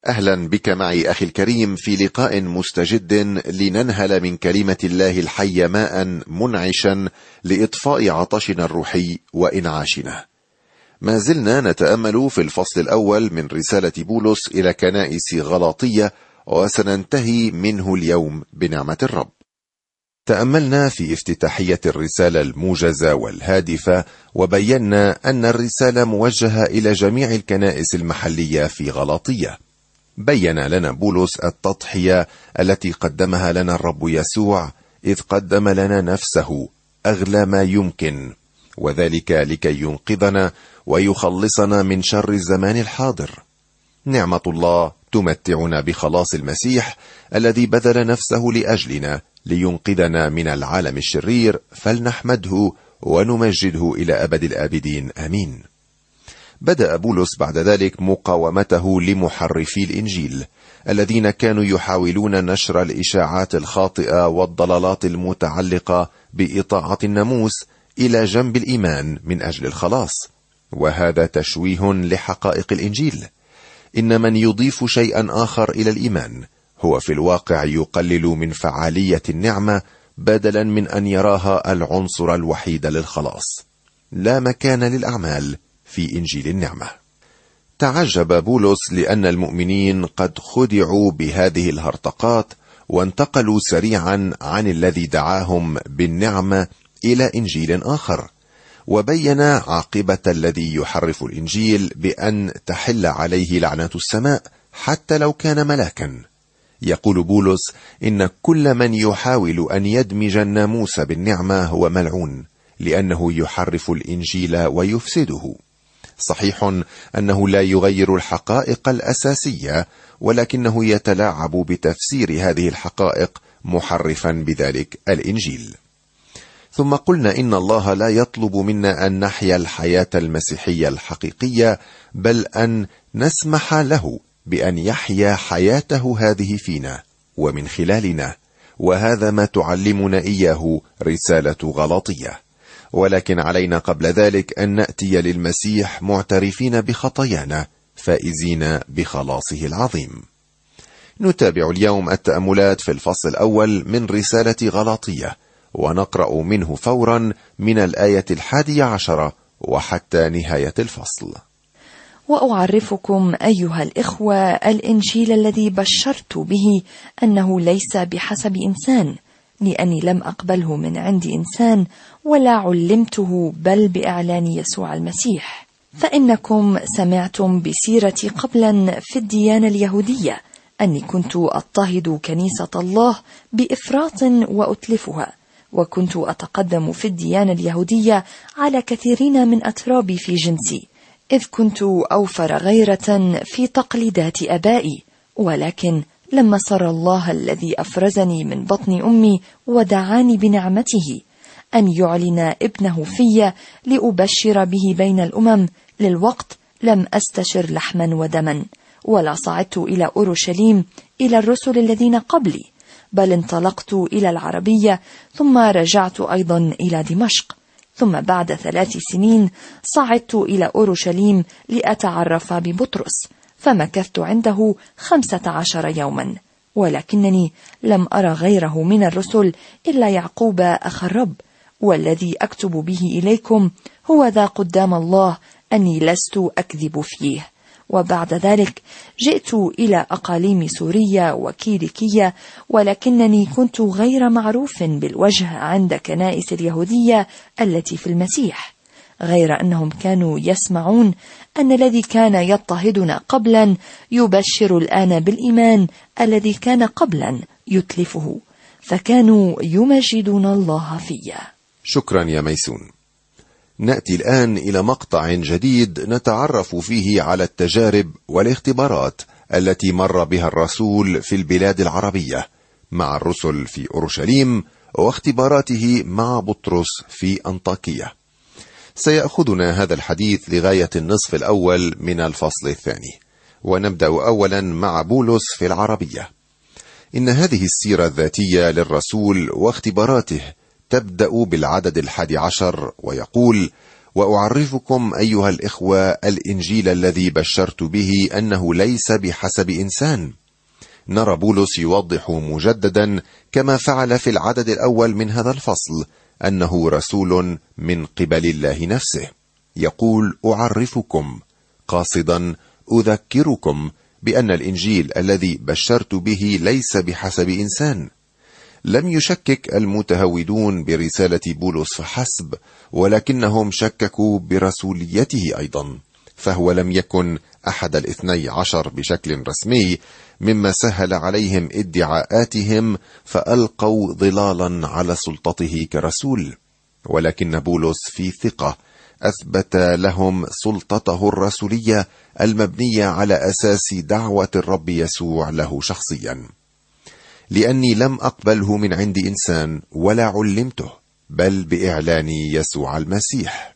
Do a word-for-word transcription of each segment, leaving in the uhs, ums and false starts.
أهلا بك معي أخي الكريم في لقاء مستجد لننهل من كلمة الله الحي ماء منعشا لإطفاء عطشنا الروحي وإنعاشنا. ما زلنا نتأمل في الفصل الأول من رسالة بولس إلى كنائس غلاطية، وسننتهي منه اليوم بنعمة الرب. تأملنا في افتتاحية الرسالة الموجزة والهادفة، وبينا أن الرسالة موجهة إلى جميع الكنائس المحلية في غلاطية. بين لنا بولس التضحية التي قدمها لنا الرب يسوع، إذ قدم لنا نفسه أغلى ما يمكن، وذلك لكي ينقذنا ويخلصنا من شر الزمان الحاضر. نعمة الله تمتعنا بخلاص المسيح الذي بذل نفسه لأجلنا لينقذنا من العالم الشرير، فلنحمده ونمجده إلى أبد الآبدين آمين. بدأ بولس بعد ذلك مقاومته لمحرفي الإنجيل الذين كانوا يحاولون نشر الإشاعات الخاطئة والضلالات المتعلقة بإطاعة الناموس إلى جنب الإيمان من أجل الخلاص، وهذا تشويه لحقائق الإنجيل. إن من يضيف شيئا آخر إلى الإيمان هو في الواقع يقلل من فعالية النعمة بدلا من أن يراها العنصر الوحيد للخلاص. لا مكان للأعمال في إنجيل النعمة. تعجب بولس لأن المؤمنين قد خدعوا بهذه الهرطقات وانتقلوا سريعا عن الذي دعاهم بالنعمة إلى إنجيل آخر، وبين عاقبة الذي يحرف الإنجيل بأن تحل عليه لعنة السماء حتى لو كان ملاكا. يقول بولس إن كل من يحاول أن يدمج الناموس بالنعمة هو ملعون، لأنه يحرف الإنجيل ويفسده. صحيح أنه لا يغير الحقائق الأساسية، ولكنه يتلاعب بتفسير هذه الحقائق محرفا بذلك الإنجيل. ثم قلنا إن الله لا يطلب منا أن نحيا الحياة المسيحية الحقيقية، بل أن نسمح له بأن يحيا حياته هذه فينا ومن خلالنا، وهذا ما تعلمنا إياه رسالة غلاطية. ولكن علينا قبل ذلك أن نأتي للمسيح معترفين بخطايانا فائزين بخلاصه العظيم. نتابع اليوم التأملات في الفصل الأول من رسالة غلاطية، ونقرأ منه فورا من الآية الحادية عشرة وحتى نهاية الفصل. وأعرفكم أيها الإخوة الإنجيل الذي بشرت به أنه ليس بحسب إنسان، لأني لم أقبله من عند إنسان ولا علمته، بل بإعلان يسوع المسيح. فإنكم سمعتم بسيرتي قبلا في الديانة اليهودية أني كنت أضطهد كنيسة الله بإفراط وأتلفها، وكنت أتقدم في الديانة اليهودية على كثيرين من أترابي في جنسي، إذ كنت أوفر غيرة في تقليدات أبائي. ولكن لما سر الله الذي أفرزني من بطن أمي ودعاني بنعمته أن يعلن ابنه في لأبشر به بين الأمم، للوقت لم أستشر لحما ودما، ولا صعدت إلى أورشليم إلى الرسل الذين قبلي، بل انطلقت إلى العربية، ثم رجعت أيضا إلى دمشق. ثم بعد ثلاث سنين صعدت إلى أورشليم لأتعرف ببطرس، فمكثت عنده خمسة عشر يوما، ولكنني لم أرى غيره من الرسل إلا يعقوب أخ الرب، والذي أكتب به إليكم هو ذا قدام الله أني لست أكذب فيه. وبعد ذلك جئت إلى أقاليم سوريا وكيليكية، ولكنني كنت غير معروف بالوجه عند كنائس اليهودية التي في المسيح، غير أنهم كانوا يسمعون أن الذي كان يضطهدنا قبلا يبشر الآن بالإيمان الذي كان قبلا يتلفه، فكانوا يمجدون الله فيه. شكرا يا ميسون. نأتي الآن إلى مقطع جديد نتعرف فيه على التجارب والاختبارات التي مر بها الرسول في البلاد العربية مع الرسل في أورشليم، واختباراته مع بطرس في أنطاكية. سيأخذنا هذا الحديث لغاية النصف الأول من الفصل الثاني، ونبدأ أولا مع بولس في العربية. إن هذه السيرة الذاتية للرسول واختباراته تبدأ بالعدد الحادي عشر، ويقول: وأعرفكم أيها الإخوة الإنجيل الذي بشرت به أنه ليس بحسب إنسان. نرى بولس يوضح مجددا كما فعل في العدد الأول من هذا الفصل أنه رسول من قبل الله نفسه. يقول أعرفكم، قاصدا أذكركم بأن الإنجيل الذي بشرت به ليس بحسب إنسان. لم يشكك المتهودون برسالة بولس فحسب، ولكنهم شككوا برسوليته أيضا، فهو لم يكن أحد الاثني عشر بشكل رسمي، مما سهل عليهم ادعاءاتهم فألقوا ظلالا على سلطته كرسول. ولكن بولس في ثقة أثبت لهم سلطته الرسولية المبنية على أساس دعوة الرب يسوع له شخصيا. لأني لم أقبله من عند إنسان ولا علمته، بل بإعلان يسوع المسيح.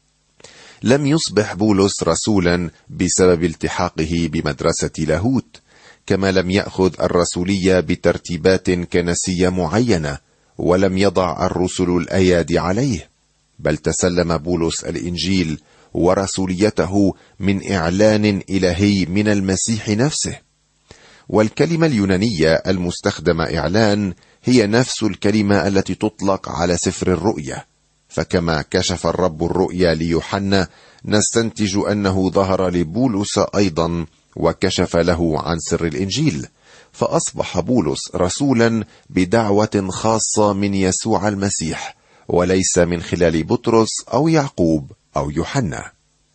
لم يصبح بولس رسولا بسبب التحاقه بمدرسة لاهوت، كما لم يأخذ الرسولية بترتيبات كنسية معينة، ولم يضع الرسل الأيادي عليه، بل تسلم بولس الإنجيل ورسوليته من إعلان إلهي من المسيح نفسه. والكلمة اليونانية المستخدمة إعلان هي نفس الكلمة التي تطلق على سفر الرؤيا، فكما كشف الرب الرؤيا ليوحنا نستنتج أنه ظهر لبولس أيضا وكشف له عن سر الإنجيل، فأصبح بولس رسولا بدعوة خاصة من يسوع المسيح، وليس من خلال بطرس أو يعقوب أو يوحنا.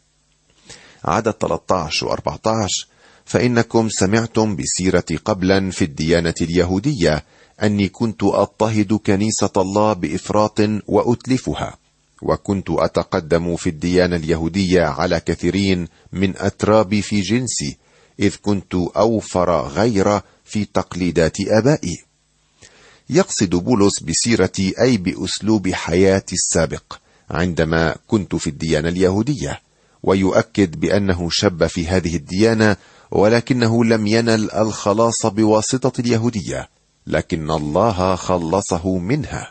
عدد ثلاثة عشر و أربعة عشر: فإنكم سمعتم بسيرتي قبلا في الديانة اليهودية أني كنت أضطهد كنيسة الله بإفراط وأتلفها، وكنت أتقدم في الديانة اليهودية على كثيرين من أترابي في جنسي، إذ كنت أوفر غير في تقليدات آبائي. يقصد بولس بسيرتي أي بأسلوب حياتي السابق عندما كنت في الديانة اليهودية، ويؤكد بأنه شب في هذه الديانة، ولكنه لم ينل الخلاص بواسطة اليهودية، لكن الله خلصه منها.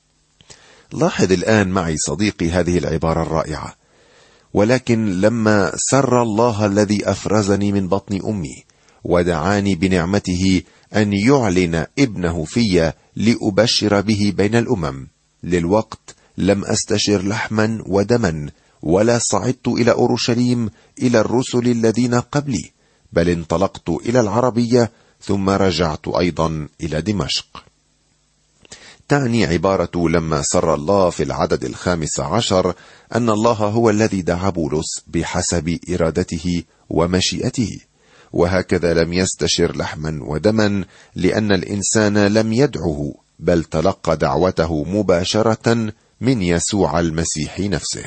لاحظ الآن معي صديقي هذه العبارة الرائعة: ولكن لما سر الله الذي أفرزني من بطن أمي ودعاني بنعمته أن يعلن ابنه في لأبشر به بين الأمم، للوقت لم أستشر لحما ودما، ولا صعدت إلى أورشليم إلى الرسل الذين قبلي، بل انطلقت إلى العربية ثم رجعت أيضا إلى دمشق. تعني عبارة لما سر الله في العدد الخامس عشر أن الله هو الذي دعا بولس بحسب إرادته ومشيئته، وهكذا لم يستشر لحما ودما، لأن الإنسان لم يدعه، بل تلقى دعوته مباشرة من يسوع المسيح نفسه.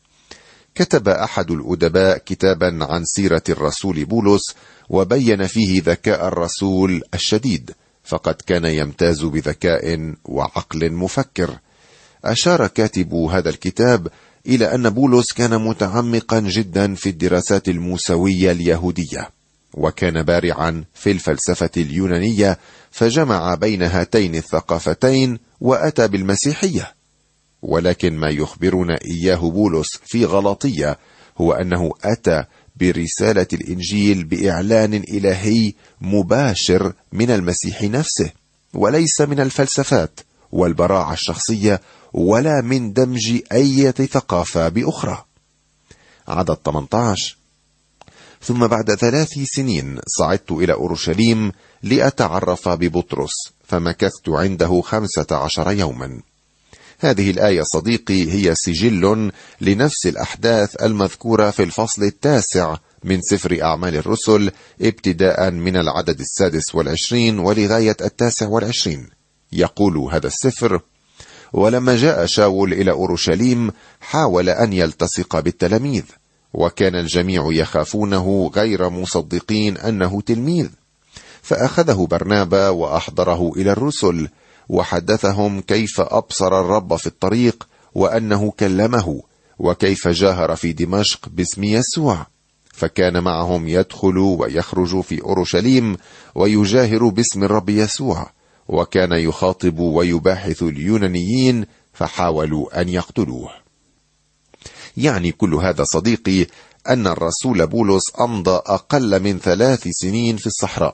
كتب أحد الأدباء كتابا عن سيرة الرسول بولس، وبين فيه ذكاء الرسول الشديد، فقد كان يمتاز بذكاء وعقل مفكر. أشار كاتب هذا الكتاب إلى أن بولس كان متعمقا جدا في الدراسات الموسوية اليهودية، وكان بارعا في الفلسفة اليونانية، فجمع بين هاتين الثقافتين وأتى بالمسيحية. ولكن ما يخبرنا إياه بولس في غلاطية هو أنه أتى برسالة الإنجيل بإعلان إلهي مباشر من المسيح نفسه، وليس من الفلسفات والبراعة الشخصية، ولا من دمج أي ثقافة بأخرى. عدد ثمانية عشر: ثم بعد ثلاث سنين صعدت إلى أورشليم لأتعرف ببطرس، فمكثت عنده خمسة عشر يوما. هذه الآية صديقي هي سجل لنفس الأحداث المذكورة في الفصل التاسع من سفر أعمال الرسل، ابتداء من العدد السادس والعشرين ولغاية التاسع والعشرين. يقول هذا السفر: ولما جاء شاول إلى أورشليم حاول أن يلتصق بالتلاميذ، وكان الجميع يخافونه غير مصدقين أنه تلميذ، فأخذه برنابا وأحضره إلى الرسل، وحدثهم كيف أبصر الرب في الطريق، وأنه كلمه، وكيف جاهر في دمشق باسم يسوع، فكان معهم يدخل ويخرج في أورشليم ويجاهر باسم الرب يسوع، وكان يخاطب ويباحث اليونانيين فحاولوا أن يقتلوه. يعني كل هذا صديقي أن الرسول بولس أمضى أقل من ثلاث سنين في الصحراء.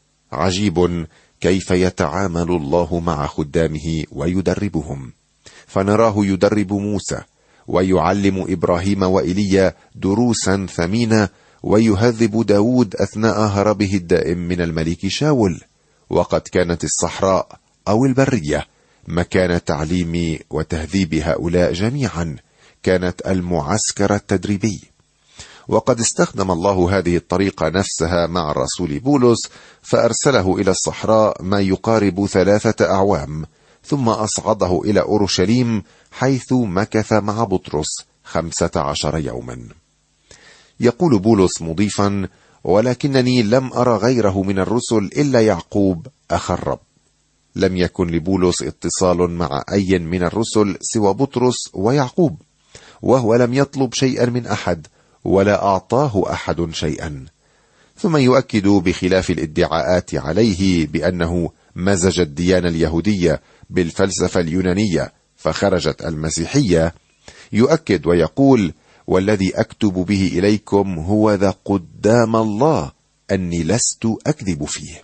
عجيب كيف يتعامل الله مع خدامه ويدربهم، فنراه يدرب موسى ويعلم إبراهيم وإيليا دروسا ثمينة، ويهذب داود أثناء هربه الدائم من الملك شاول. وقد كانت الصحراء أو البرية مكان تعليم وتهذيب هؤلاء جميعا، كانت المعسكر التدريبي. وقد استخدم الله هذه الطريقة نفسها مع الرسول بولس، فأرسله إلى الصحراء ما يقارب ثلاثة أعوام، ثم أصعده إلى أورشليم حيث مكث مع بطرس خمسة عشر يوما. يقول بولس مضيفا: ولكنني لم أرى غيره من الرسل إلا يعقوب أخ الرب. لم يكن لبولس اتصال مع أي من الرسل سوى بطرس ويعقوب، وهو لم يطلب شيئا من أحد ولا أعطاه أحد شيئا. ثم يؤكد بخلاف الادعاءات عليه بأنه مزج الديانة اليهودية بالفلسفة اليونانية فخرجت المسيحية، يؤكد ويقول: والذي أكتب به إليكم هو ذا قدام الله أني لست أكذب فيه.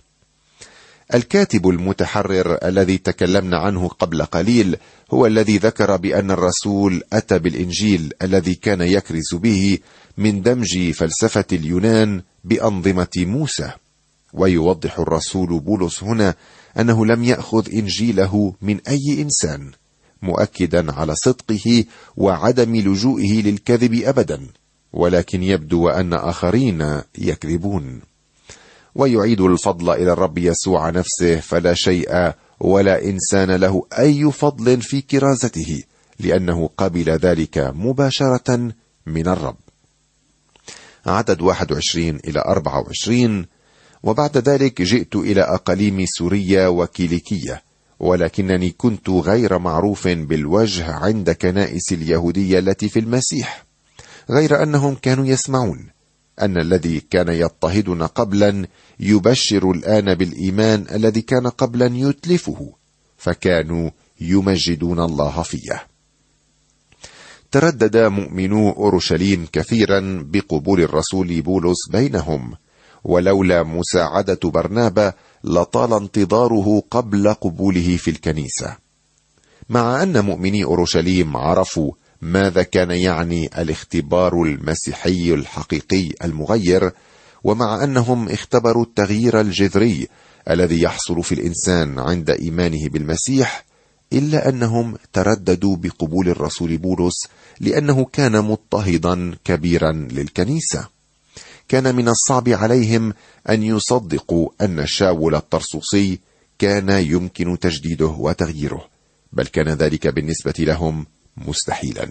الكاتب المتحرر الذي تكلمنا عنه قبل قليل هو الذي ذكر بأن الرسول أتى بالإنجيل الذي كان يكرز به من دمج فلسفة اليونان بأنظمة موسى. ويوضح الرسول بولس هنا أنه لم يأخذ إنجيله من أي إنسان، مؤكدا على صدقه وعدم لجوئه للكذب أبدا، ولكن يبدو أن آخرين يكذبون. ويعيد الفضل إلى الرب يسوع نفسه، فلا شيء ولا إنسان له أي فضل في كرازته، لأنه قبل ذلك مباشرة من الرب. عدد واحد وعشرين إلى أربعة وعشرين: وبعد ذلك جئت إلى أقاليم سوريا وكيليكية، ولكنني كنت غير معروف بالوجه عند كنائس اليهودية التي في المسيح، غير أنهم كانوا يسمعون أن الذي كان يضطهدنا قبلا يبشر الآن بالإيمان الذي كان قبلا يتلفه، فكانوا يمجدون الله فيه. تردد مؤمنو أورشليم كثيرا بقبول الرسول بولس بينهم، ولولا مساعدة برنابا لطال انتظاره قبل قبوله في الكنيسة. مع أن مؤمني أورشليم عرفوا ماذا كان يعني الاختبار المسيحي الحقيقي المغير، ومع أنهم اختبروا التغيير الجذري الذي يحصل في الإنسان عند إيمانه بالمسيح، إلا أنهم ترددوا بقبول الرسول بولس لأنه كان مضطهدا كبيرا للكنيسة. كان من الصعب عليهم أن يصدقوا أن شاول الطرسوسي كان يمكن تجديده وتغييره، بل كان ذلك بالنسبة لهم مستحيلا.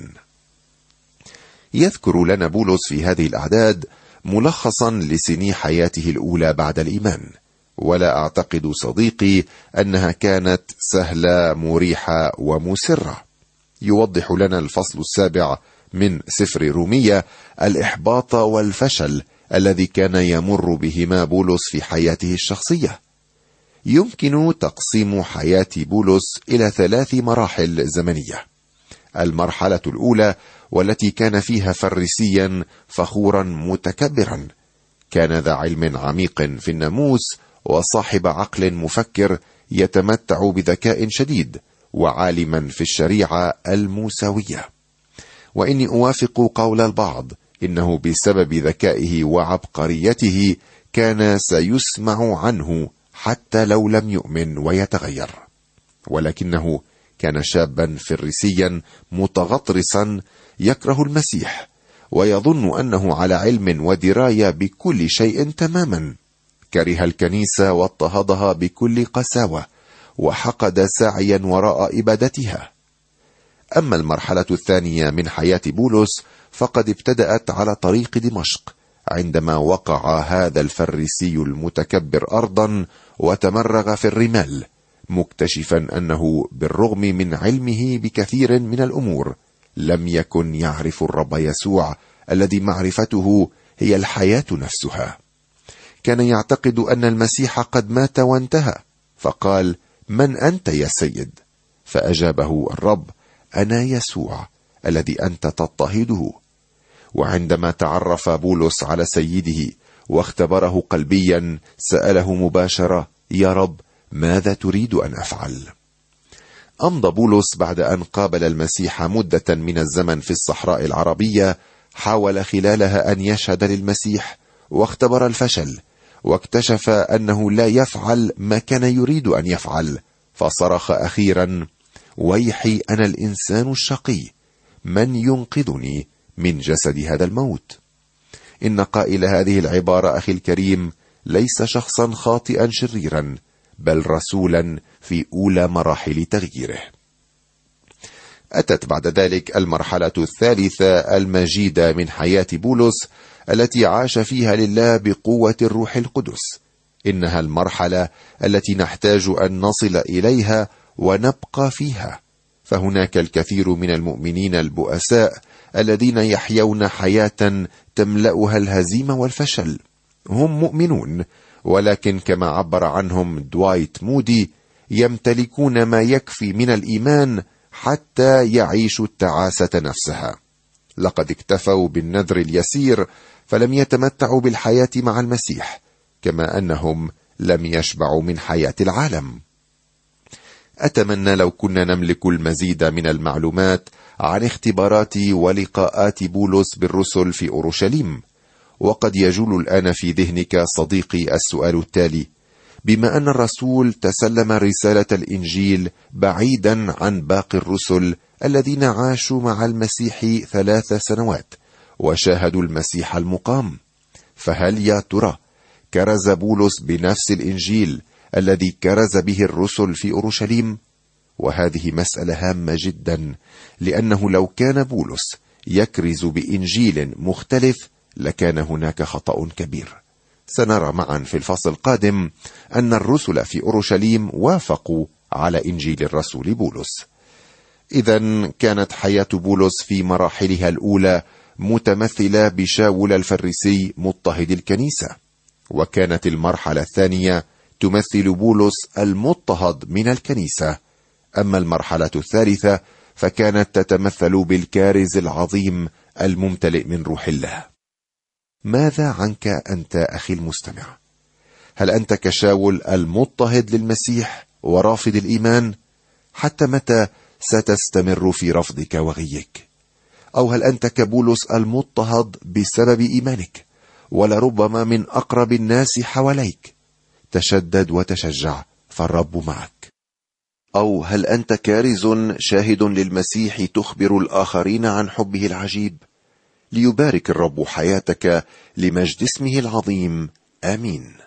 يذكر لنا بولس في هذه الأعداد ملخصا لسني حياته الأولى بعد الإيمان، ولا أعتقد صديقي أنها كانت سهلة مريحة ومسرة. يوضح لنا الفصل السابع من سفر رومية الإحباط والفشل الذي كان يمر بهما بولس في حياته الشخصية. يمكن تقسيم حياة بولس إلى ثلاث مراحل زمنية. المرحلة الأولى والتي كان فيها فريسيا فخورا متكبرا، كان ذا علم عميق في الناموس وصاحب عقل مفكر يتمتع بذكاء شديد وعالما في الشريعة الموسوية. وإني أوافق قول البعض إنه بسبب ذكائه وعبقريته كان سيسمع عنه حتى لو لم يؤمن ويتغير، ولكنه كان شابا فريسيا متغطرسا يكره المسيح ويظن أنه على علم ودراية بكل شيء تماما. كره الكنيسة واضطهدها بكل قساوة وحقد ساعيا وراء إبادتها. أما المرحلة الثانية من حياة بولس فقد ابتدأت على طريق دمشق، عندما وقع هذا الفريسي المتكبر أرضا وتمرغ في الرمال، مكتشفا أنه بالرغم من علمه بكثير من الأمور لم يكن يعرف الرب يسوع الذي معرفته هي الحياة نفسها. كان يعتقد أن المسيح قد مات وانتهى، فقال: من أنت يا سيد؟ فأجابه الرب: أنا يسوع الذي أنت تضطهده. وعندما تعرف بولس على سيده واختبره قلبيا سأله مباشرة: يا رب، ماذا تريد أن أفعل؟ أمضى بولس بعد أن قابل المسيح مدة من الزمن في الصحراء العربية، حاول خلالها أن يشهد للمسيح، واختبر الفشل، واكتشف أنه لا يفعل ما كان يريد أن يفعل، فصرخ أخيرا: ويحي أنا الإنسان الشقي، من ينقذني من جسد هذا الموت؟ إن قائل هذه العبارة أخي الكريم ليس شخصا خاطئا شريرا، بل رسولا في أولى مراحل تغييره. أتت بعد ذلك المرحلة الثالثة المجيدة من حياة بولس، التي عاش فيها لله بقوة الروح القدس. إنها المرحلة التي نحتاج أن نصل إليها ونبقى فيها، فهناك الكثير من المؤمنين البؤساء الذين يحيون حياة تملأها الهزيمة والفشل. هم مؤمنون، ولكن كما عبر عنهم دوايت مودي: يمتلكون ما يكفي من الإيمان حتى يعيشوا التعاسة نفسها. لقد اكتفوا بالنذر اليسير، فلم يتمتعوا بالحياة مع المسيح، كما أنهم لم يشبعوا من حياة العالم. أتمنى لو كنا نملك المزيد من المعلومات عن اختبارات ولقاءات بولس بالرسل في أورشليم. وقد يجول الآن في ذهنك صديقي السؤال التالي: بما أن الرسول تسلم رسالة الإنجيل بعيدا عن باقي الرسل الذين عاشوا مع المسيح ثلاث سنوات وشاهدوا المسيح المقام، فهل يا ترى كرز بولس بنفس الإنجيل الذي كرز به الرسل في أورشليم؟ وهذه مسألة هامة جدا، لأنه لو كان بولس يكرز بإنجيل مختلف لكان هناك خطأ كبير. سنرى معا في الفصل القادم أن الرسل في أورشليم وافقوا على إنجيل الرسول بولس. إذن كانت حياة بولس في مراحلها الأولى متمثلة بشاول الفريسي مضطهد الكنيسة، وكانت المرحلة الثانية تمثل بولس المضطهد من الكنيسة. أما المرحلة الثالثة فكانت تتمثل بالكارز العظيم الممتلئ من روح الله. ماذا عنك أنت أخي المستمع؟ هل أنت كشاول المضطهد للمسيح ورافض الإيمان؟ حتى متى ستستمر في رفضك وغيك؟ أو هل أنت كبولس المضطهد بسبب إيمانك، ولربما من أقرب الناس حواليك؟ تشدد وتشجع، فالرب معك. أو هل أنت كارز شاهد للمسيح تخبر الآخرين عن حبه العجيب؟ ليبارك الرب حياتك لمجد اسمه العظيم. آمين.